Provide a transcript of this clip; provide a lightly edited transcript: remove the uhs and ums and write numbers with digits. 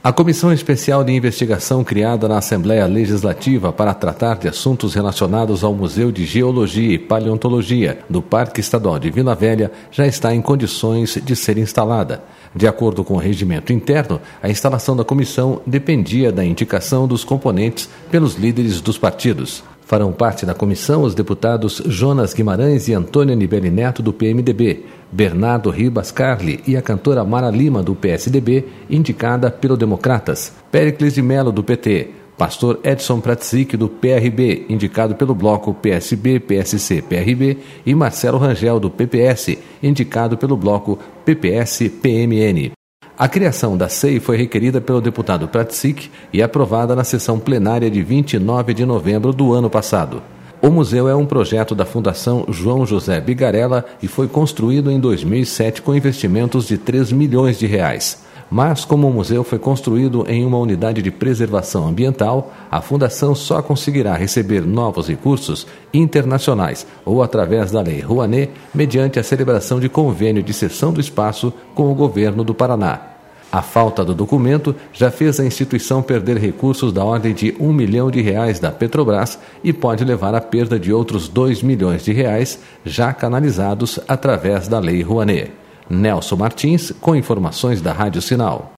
A Comissão Especial de Investigação criada na Assembleia Legislativa para tratar de assuntos relacionados ao Museu de Geologia e Paleontologia do Parque Estadual de Vila Velha já está em condições de ser instalada. De acordo com o regimento interno, a instalação da comissão dependia da indicação dos componentes pelos líderes dos partidos. Farão parte da comissão os deputados Jonas Guimarães e Antônio Nibeli Neto, do PMDB, Bernardo Ribas Carli e a cantora Mara Lima, do PSDB, indicada pelo Democratas, Péricles de Mello, do PT, Pastor Edson Pratzik, do PRB, indicado pelo bloco PSB, PSC, PRB, e Marcelo Rangel, do PPS, indicado pelo bloco PPS, PMN. A criação da SEI foi requerida pelo deputado Pratzik e aprovada na sessão plenária de 29 de novembro do ano passado. O museu é um projeto da Fundação João José Bigarella e foi construído em 2007 com investimentos de R$3 milhões. Mas, como o museu foi construído em uma unidade de preservação ambiental, a Fundação só conseguirá receber novos recursos internacionais ou através da Lei Rouanet, mediante a celebração de convênio de cessão do espaço com o governo do Paraná. A falta do documento já fez a instituição perder recursos da ordem de R$1 milhão da Petrobras e pode levar à perda de outros R$2 milhões já canalizados através da Lei Rouanet. Nelson Martins, com informações da Rádio Sinal.